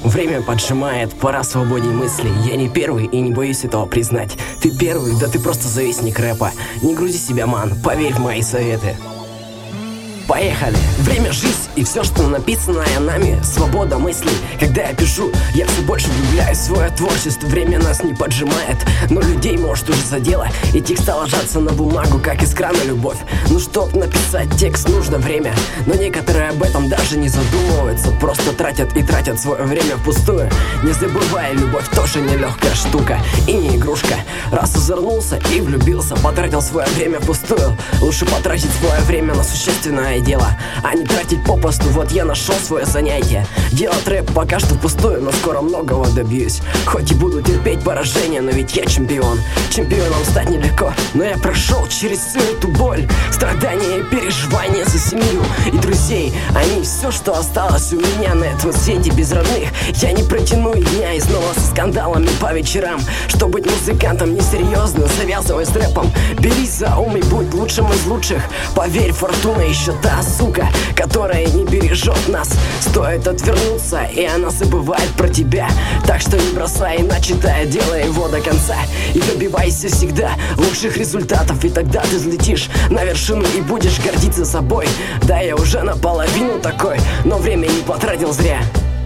Время поджимает, пора свободней мысли. Я не первый и не боюсь этого признать. Ты первый, да ты просто завистник рэпа. Не грузи себя, ман, поверь в мои советы. Поехали! Время, жизнь и все, что написанное нами. Свобода мыслей. Когда я пишу, я все больше влюбляюсь в свое творчество. Время нас не поджимает, но людей может уже задело. И текста ложатся на бумагу, как из крана любовь. Ну чтоб написать текст, нужно время. Но некоторые об этом даже не задумываются. Просто тратят и тратят свое время впустую. Не забывай, любовь тоже нелегкая штука и не игрушка. Раз озернулся и влюбился, потратил свое время впустую. Лучше потратить свое время на существенное дело, а не тратить попусту. Вот я нашел свое занятие. Делать рэп пока что впустую, но скоро многого добьюсь. Хоть и буду терпеть поражение, но ведь я чемпион. Чемпионом стать нелегко, но я прошел через всю эту боль. Страдания и переживания за семью и друзей. Они все, что осталось у меня на этом свете. Без родных я не протяну и дня. И снова со скандалами по вечерам. Чтоб быть музыкантом несерьезно, завязывай с рэпом. Берись за ум и будь лучшим из лучших. Поверь, фортуна еще та сука, которая не бережет нас. Стоит отвернуться, и она забывает про тебя. Так что не бросай, начатое, делай его до конца. И добивайся всегда лучших результатов. И тогда ты взлетишь на вершину и будешь гордиться собой. Да, я уже наполовину такой, но время не потратил зря.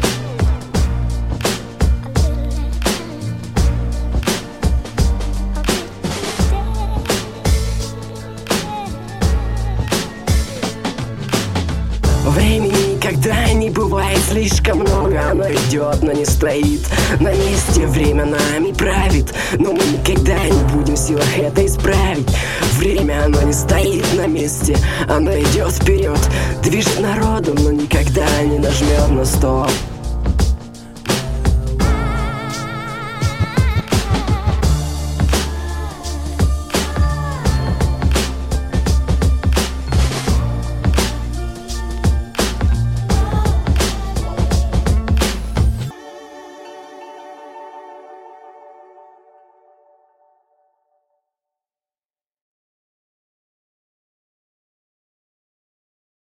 Времени никогда не бывает слишком много. Оно идет, но не стоит на месте. Время нами правит, но мы никогда не будем в силах это исправить. Время, оно не стоит на месте. Оно идет вперед, движет народом, но никогда не нажмет на стоп.